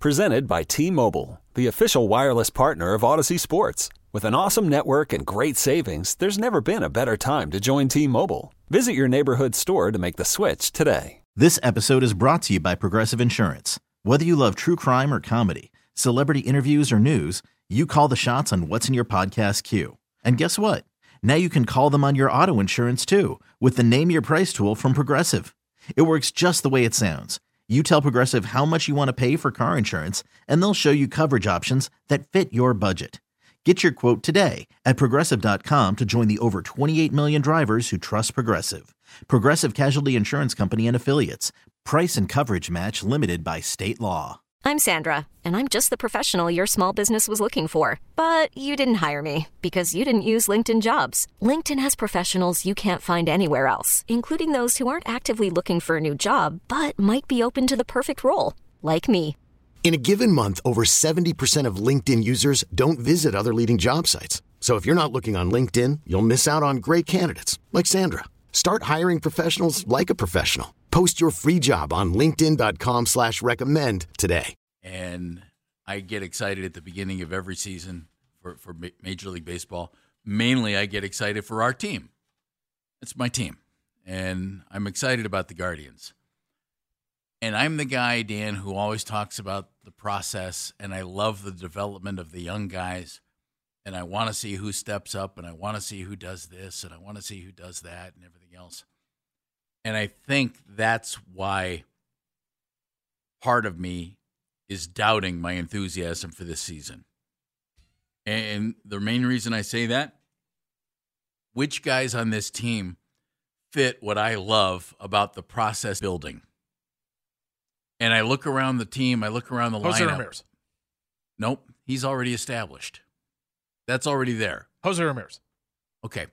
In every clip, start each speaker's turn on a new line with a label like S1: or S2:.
S1: Presented by T-Mobile, the official wireless partner of Odyssey Sports. With an awesome network and great savings, there's never been a better time to join T-Mobile. Visit your neighborhood store to make the switch today.
S2: This episode is brought to you by Progressive Insurance. Whether you love true crime or comedy, celebrity interviews or news, you call the shots on what's in your podcast queue. And guess what? Now you can call them on your auto insurance too with the Name Your Price tool from Progressive. It works just the way it sounds. You tell Progressive how much you want to pay for car insurance, and they'll show you coverage options that fit your budget. Get your quote today at Progressive.com to join the over 28 million drivers who trust Progressive. Progressive Casualty Insurance Company and Affiliates. Price and coverage match limited by state law.
S3: I'm Sandra, and I'm just the professional your small business was looking for. But you didn't hire me because you didn't use LinkedIn Jobs. LinkedIn has professionals you can't find anywhere else, including those who aren't actively looking for a new job, but might be open to the perfect role, like me.
S4: In a given month, over 70% of LinkedIn users don't visit other leading job sites. So if you're not looking on LinkedIn, you'll miss out on great candidates like Sandra. Start hiring professionals like a professional. Post your free job on linkedin.com/recommend today.
S5: And I get excited at the beginning of every season for Major League Baseball. Mainly, I get excited for our team. It's my team. And I'm excited about the Guardians. And I'm the guy, Dan, who always talks about the process, and I love the development of the young guys. And I want to see who steps up, and I want to see who does this, and I want to see who does that, and everything else. And I think that's why part of me is doubting my enthusiasm for this season. And the main reason I say that, which guys on this team fit what I love about the process building? And I look around the team, I look around the
S6: Jose
S5: lineup.
S6: Ramirez.
S5: Nope, he's already established. That's already there.
S6: Jose Ramirez.
S5: Okay.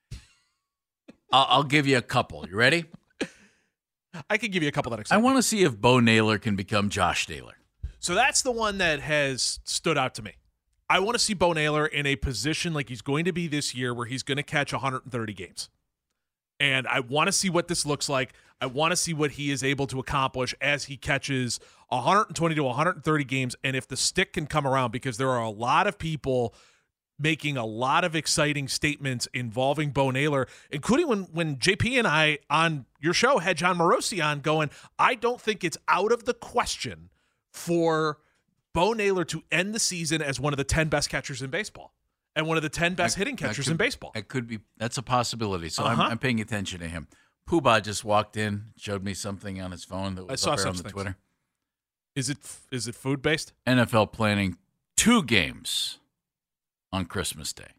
S5: I'll give you a couple. You ready?
S6: I could give you a couple that
S5: I
S6: exciting.
S5: want to see if Bo Naylor can become Josh Naylor.
S6: So that's the one that has stood out to me. I want to see Bo Naylor in a position like he's going to be this year where he's going to catch 130 games. And I want to see what this looks like. I want to see what he is able to accomplish as he catches 120 to 130 games, and if the stick can come around, because there are a lot of people making a lot of exciting statements involving Bo Naylor, including when JP and I on your show had John Morosi on going, I don't think it's out of the question for Bo Naylor to end the season as one of the 10 best catchers in baseball and one of the 10 best hitting catchers in baseball.
S5: It could be. That's a possibility. So I'm paying attention to him. Poobah just walked in, showed me something on his phone that was up there on the Twitter.
S6: Is it food-based?
S5: NFL planning 2 games on Christmas Day.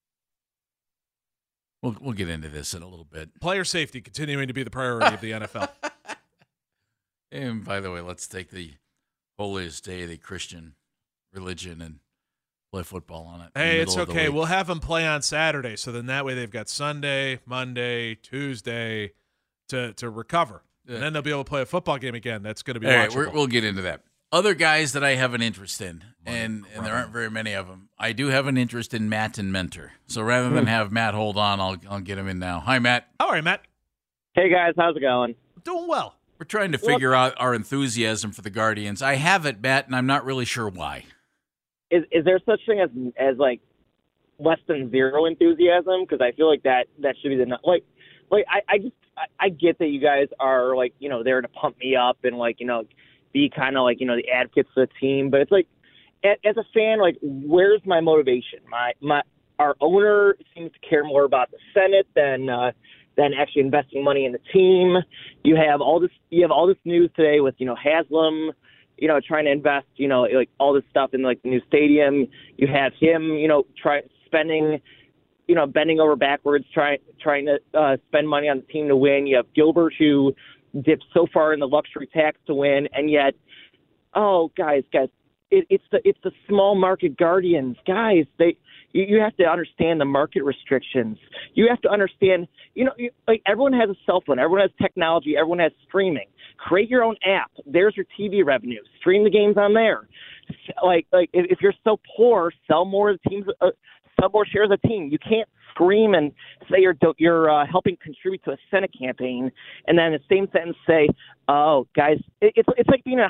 S5: We'll get into this in a little bit.
S6: Player safety continuing to be the priority of the NFL.
S5: And by the way, let's take the holiest day of the Christian religion and play football on it.
S6: Hey, it's okay. We'll have them play on Saturday, so then that way they've got Sunday, Monday, Tuesday to recover. Yeah. And then they'll be able to play a football game again. That's going to be watchable.
S5: All right, we'll get into that. Other guys that I have an interest in, and there aren't very many of them. I do have an interest in Matt and Mentor. So rather than have Matt hold on, I'll get him in now. Hi, Matt.
S6: How are you, Matt?
S7: Hey, guys. How's it going?
S6: Doing well.
S5: We're trying to figure out our enthusiasm for the Guardians. I have it, Matt, and I'm not really sure why.
S7: Is there such thing as like less than zero enthusiasm? Because I feel like that should be the I get that you guys are like, you know, there to pump me up and like, you know, be kind of like, you know, the advocates for the team, but it's like as a fan, like where's my motivation? Our owner seems to care more about the Senate than actually investing money in the team. You have all this news today with, you know, Haslam, you know, trying to invest, you know, like all this stuff in like the new stadium. You have him, you know, bending over backwards, trying to spend money on the team to win. You have Gilbert, who dipped so far in the luxury tax to win, and yet, guys, it's the small market Guardians, guys. You have to understand the market restrictions. You have to understand, you know, like everyone has a cell phone, everyone has technology, everyone has streaming. Create your own app. There's your TV revenue. Stream the games on there. Like if you're so poor, sell more teams. Sell more shares of the team. You can't scream and say you're helping contribute to a Senate campaign, and then in the same sentence say, "Oh, guys, it's like being a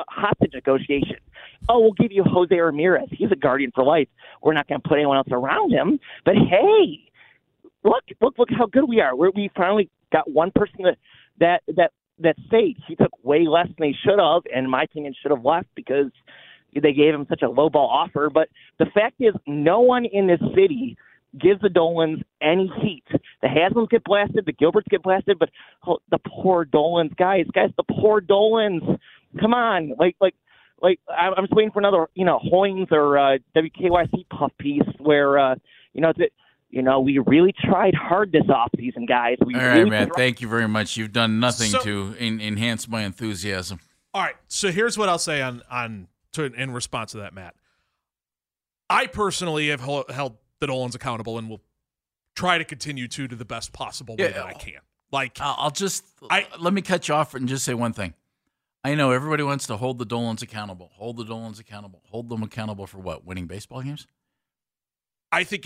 S7: hostage negotiation. Oh, we'll give you Jose Ramirez. He's a guardian for life. We're not going to put anyone else around him. But hey, look how good we are. We finally got one person that stayed. He took way less than he should have, and in my opinion, should have left because they gave him such a lowball offer. But the fact is, no one in this city gives the Dolans any heat. The Haslams get blasted, the Gilberts get blasted, but the poor Dolans, guys, the poor Dolans. Come on, like I'm just waiting for another, Hoynes or WKYC puff piece where we really tried hard this offseason, guys.
S5: All right, Matt. Thank you very much. You've done nothing to enhance my enthusiasm.
S6: All right, so here's what I'll say in response to that, Matt. I personally have held the Dolans accountable and will try to continue to the best possible way that I can.
S5: Let me cut you off and just say one thing. I know everybody wants to hold the Dolans accountable. Hold the Dolans accountable. Hold them accountable for what? Winning baseball games?
S6: I think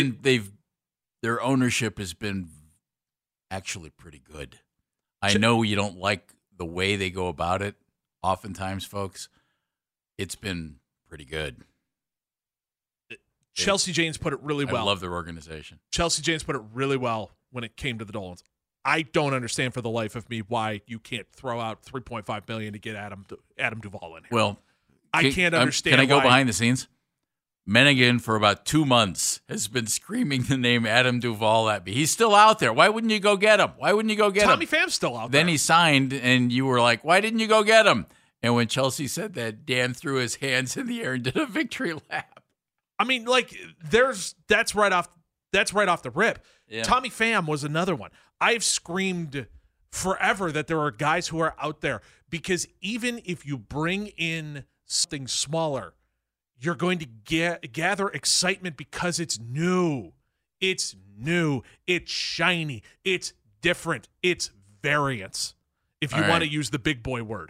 S5: their ownership has been actually pretty good. I know you don't like the way they go about it. Oftentimes, folks, it's been pretty good.
S6: Chelsea Janes put it really well.
S5: I love their organization.
S6: Chelsea Janes put it really well when it came to the Dolans. I don't understand for the life of me why you can't throw out $3.5 million to get Adam Duvall in here.
S5: Well,
S6: I can't understand.
S5: Can I go behind the scenes? Mennigan, for about 2 months, has been screaming the name Adam Duvall at me. He's still out there. Why wouldn't you go get him?
S6: Tommy Pham's still out there.
S5: Then he signed, and you were like, why didn't you go get him? And when Chelsea said that, Dan threw his hands in the air and did a victory lap.
S6: I mean, that's right off the rip.
S5: Yeah.
S6: Tommy Pham was another one. I've screamed forever that there are guys who are out there because even if you bring in something smaller, you're going to gather excitement because it's new. It's new. It's shiny. It's different. It's variance, if you want to use the big boy word.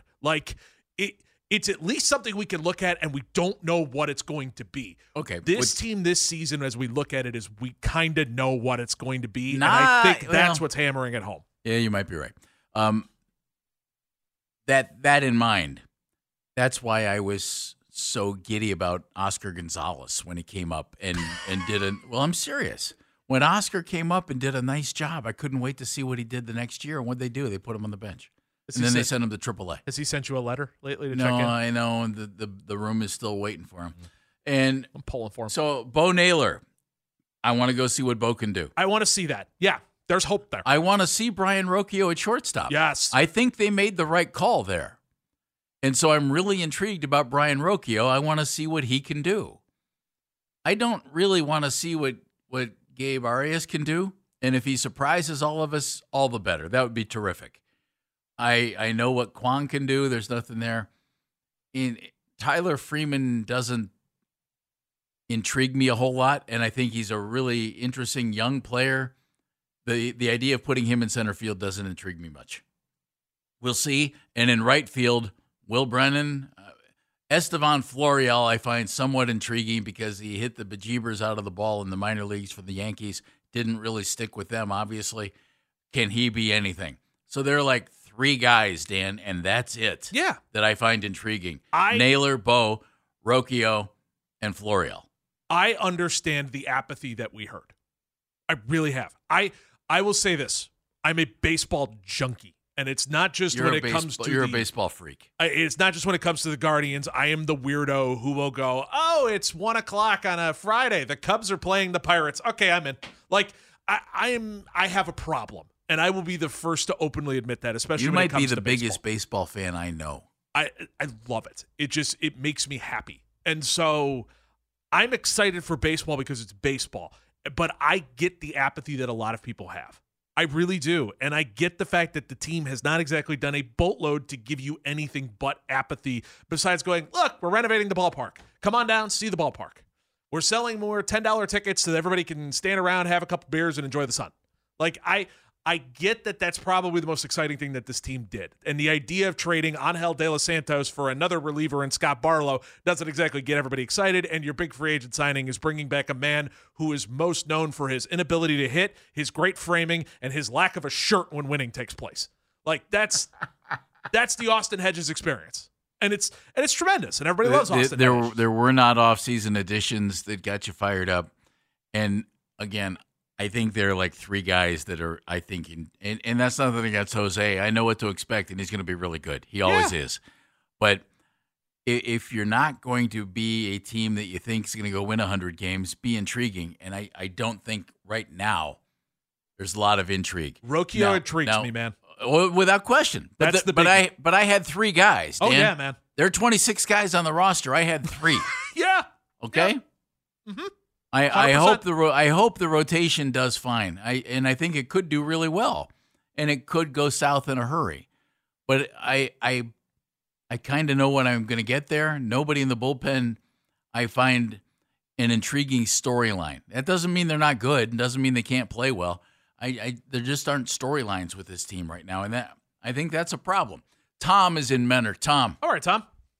S6: It's at least something we can look at, and we don't know what it's going to be.
S5: Okay.
S6: This team this season, as we look at it, is we kind of know what it's going to be, and I think that's what's hammering it home.
S5: Yeah, you might be right. That in mind, that's why I was so giddy about Oscar Gonzalez when he came up and did well, I'm serious. When Oscar came up and did a nice job, I couldn't wait to see what he did the next year. And what'd they do? They put him on the bench. And then they sent him to AAA.
S6: Has he sent you a letter lately to
S5: check
S6: in?
S5: No, I know, and the room is still waiting for him. And
S6: I'm pulling for him.
S5: So, Bo Naylor, I want to go see what Bo can do.
S6: I want to see that. Yeah, there's hope there.
S5: I want to see Brian Rocchio at shortstop.
S6: Yes.
S5: I think they made the right call there. And so I'm really intrigued about Brian Rocchio. I want to see what he can do. I don't really want to see what Gabe Arias can do. And if he surprises all of us, all the better. That would be terrific. I know what Kwon can do. There's nothing there. Tyler Freeman doesn't intrigue me a whole lot, and I think he's a really interesting young player. The idea of putting him in center field doesn't intrigue me much. We'll see. And in right field, Will Brennan, Estevan Florial I find somewhat intriguing because he hit the bejeebers out of the ball in the minor leagues for the Yankees. Didn't really stick with them, obviously. Can he be anything? So they're like 3 guys, Dan, and that's it.
S6: Yeah.
S5: That I find intriguing. Naylor, Bo, Rocchio, and Florial.
S6: I understand the apathy that we heard. I really have. I will say this. I'm a baseball junkie, and it's not just
S5: You're a baseball freak.
S6: It's not just when it comes to the Guardians. I am the weirdo who will go, oh, it's 1 o'clock on a Friday. The Cubs are playing the Pirates. Okay, I'm in. I have a problem. And I will be the first to openly admit that, especially when it comes to
S5: You might be the biggest
S6: baseball.
S5: baseball fan I know.
S6: I love it. It makes me happy. And so I'm excited for baseball because it's baseball. But I get the apathy that a lot of people have. I really do. And I get the fact that the team has not exactly done a boatload to give you anything but apathy besides going, look, we're renovating the ballpark. Come on down, see the ballpark. We're selling more $10 tickets so that everybody can stand around, have a couple beers, and enjoy the sun. I get that that's probably the most exciting thing that this team did. And the idea of trading Angel De Los Santos for another reliever in Scott Barlow doesn't exactly get everybody excited. And your big free agent signing is bringing back a man who is most known for his inability to hit, his great framing, and his lack of a shirt when winning takes place. That's the Austin Hedges experience. And it's tremendous, and everybody loves Austin Haddish.
S5: There were not off-season additions that got you fired up. And, again, I think there are like three guys that are, I think, and that's nothing against Jose. I know what to expect, and he's going to be really good. He always is. But if you're not going to be a team that you think is going to go win 100 games, be intriguing. And I don't think right now there's a lot of intrigue.
S6: Rocchio intrigues me, man.
S5: Without question. But I had three guys, Dan.
S6: Oh, yeah, man.
S5: There are 26 guys on the roster. I had three.
S6: Yeah.
S5: Okay?
S6: Yeah. Mm-hmm.
S5: I hope the rotation does fine. I think it could do really well. And it could go south in a hurry. But I kind of know what I'm going to get there. Nobody in the bullpen, I find an intriguing storyline. That doesn't mean they're not good. It doesn't mean they can't play well. There just aren't storylines with this team right now, and I think that's a problem. Tom is in Mentor. Tom.
S6: All right, Tom.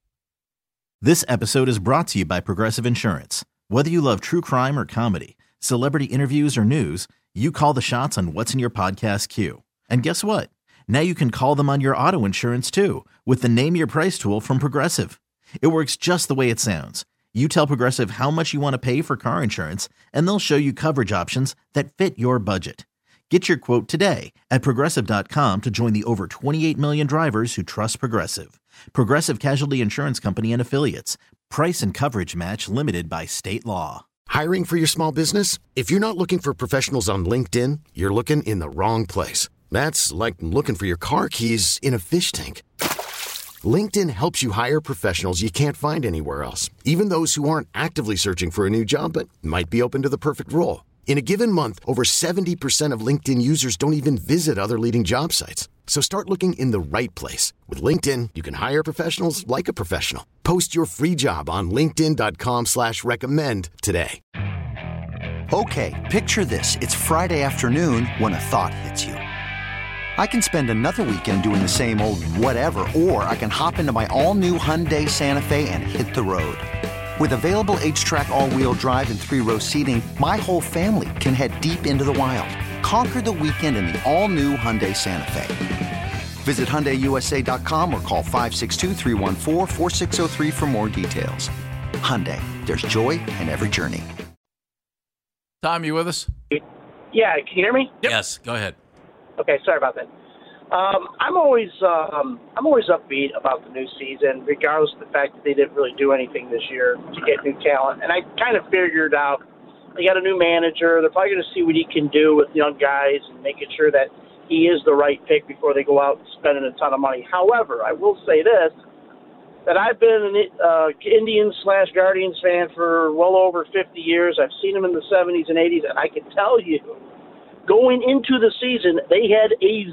S2: This episode is brought to you by Progressive Insurance. Whether you love true crime or comedy, celebrity interviews or news, you call the shots on what's in your podcast queue. And guess what? Now you can call them on your auto insurance too with the Name Your Price tool from Progressive. It works just the way it sounds. You tell Progressive how much you want to pay for car insurance, and they'll show you coverage options that fit your budget. Get your quote today at Progressive.com to join the over 28 million drivers who trust Progressive. Progressive Casualty Insurance Company and Affiliates. Price and coverage match limited by state law.
S4: Hiring for your small business? If you're not looking for professionals on LinkedIn, you're looking in the wrong place. That's like looking for your car keys in a fish tank. LinkedIn helps you hire professionals you can't find anywhere else, even those who aren't actively searching for a new job but might be open to the perfect role. In a given month, over 70% of LinkedIn users don't even visit other leading job sites. So start looking in the right place. With LinkedIn, you can hire professionals like a professional. Post your free job on linkedin.com/recommend today.
S8: Okay, picture this. It's Friday afternoon when a thought hits you. I can spend another weekend doing the same old whatever, or I can hop into my all-new Hyundai Santa Fe and hit the road. With available H-Track all-wheel drive and 3-row seating, my whole family can head deep into the wild. Conquer the weekend in the all-new Hyundai Santa Fe. Visit HyundaiUSA.com or call 562-314-4603 for more details. Hyundai, there's joy in every journey.
S5: Tom, you with us?
S9: Yeah, can you hear me?
S5: Yep. Yes, go ahead.
S9: Okay, sorry about that. I'm always upbeat about the new season, regardless of the fact that they didn't really do anything this year to get new talent. And I kind of figured out they got a new manager. They're probably going to see what he can do with young guys and making sure that he is the right pick before they go out and spending a ton of money. However, I will say this, that I've been an Indians/Guardians fan for well over 50 years. I've seen them in the 70s and 80s, and I can tell you, going into the season, they had a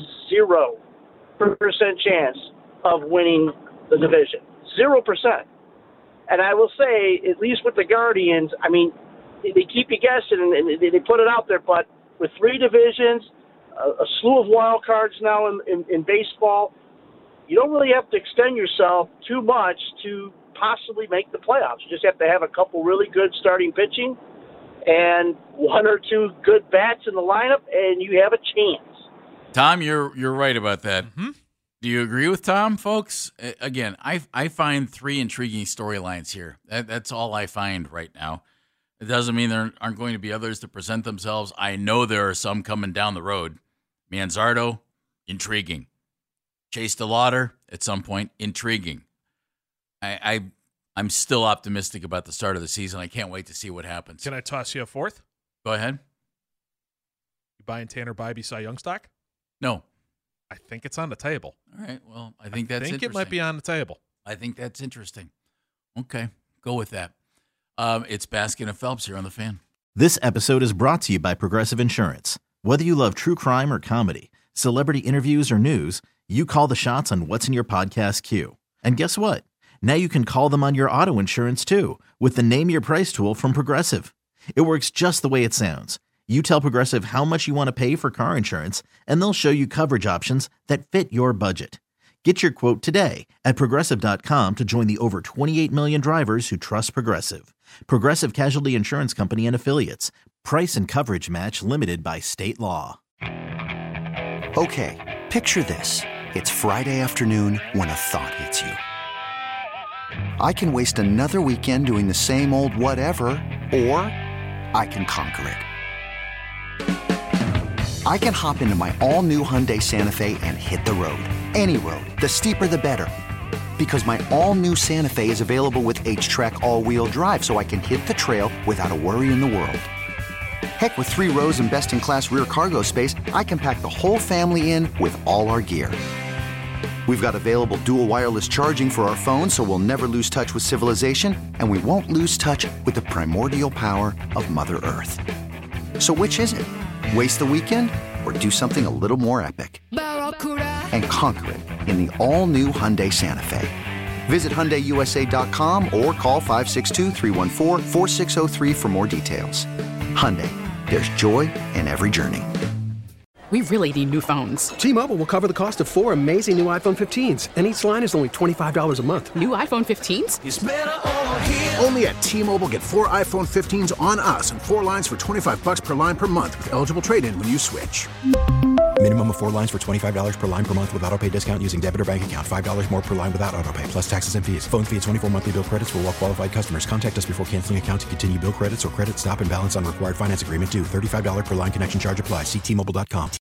S9: 0% chance of winning the division. 0%. And I will say, at least with the Guardians, I mean, they keep you guessing and they put it out there, but with 3 divisions, a slew of wild cards now in baseball, you don't really have to extend yourself too much to possibly make the playoffs. You just have to have a couple really good starting pitching and 1 or 2 good bats in the lineup, and you have a chance.
S5: Tom, you're right about that.
S6: Mm-hmm.
S5: Do you agree with Tom, folks? Again, I find 3 intriguing storylines here. That's all I find right now. It doesn't mean there aren't going to be others to present themselves. I know there are some coming down the road. Manzardo, intriguing. Chase DeLauder, at some point, intriguing. I'm still optimistic about the start of the season. I can't wait to see what happens.
S6: Can I toss you a fourth?
S5: Go ahead.
S6: You buying Tanner Bybee Cy Young stock?
S5: No.
S6: I think it's on the table.
S5: All right. Well, I think that's interesting.
S6: It might be on the table.
S5: I think that's interesting. Okay. Go with that. It's Baskin and Phelps here on The Fan.
S2: This episode is brought to you by Progressive Insurance. Whether you love true crime or comedy, celebrity interviews or news, you call the shots on what's in your podcast queue. And guess what? Now you can call them on your auto insurance too with the Name Your Price tool from Progressive. It works just the way it sounds. You tell Progressive how much you want to pay for car insurance, and they'll show you coverage options that fit your budget. Get your quote today at Progressive.com to join the over 28 million drivers who trust Progressive. Progressive Casualty Insurance Company and Affiliates. Price and coverage match limited by state law.
S8: Okay, picture this. It's Friday afternoon when a thought hits you. I can waste another weekend doing the same old whatever, or I can conquer it. I can hop into my all-new Hyundai Santa Fe and hit the road. Any road. The steeper, the better. Because my all-new Santa Fe is available with H-Track all-wheel drive, so I can hit the trail without a worry in the world. Heck, with 3 rows and best-in-class rear cargo space, I can pack the whole family in with all our gear. We've got available dual wireless charging for our phones, so we'll never lose touch with civilization, and we won't lose touch with the primordial power of Mother Earth. So which is it? Waste the weekend or do something a little more epic? And conquer it in the all-new Hyundai Santa Fe. Visit HyundaiUSA.com or call 562-314-4603 for more details. Hyundai, there's joy in every journey.
S10: We really need new phones.
S11: T-Mobile will cover the cost of 4 amazing new iPhone 15s, and each line is only $25 a month.
S10: New iPhone 15s?
S12: It's better over here. Only at T-Mobile, get 4 iPhone 15s on us and 4 lines for $25 per line per month with eligible trade-in when you switch.
S13: Minimum of 4 lines for $25 per line per month with autopay discount using debit or bank account. $5 more per line without autopay, plus taxes and fees. Phone fee at 24 monthly bill credits for well-qualified customers. Contact us before canceling account to continue bill credits or credit stop and balance on required finance agreement due. $35 per line connection charge applies. See T-Mobile.com.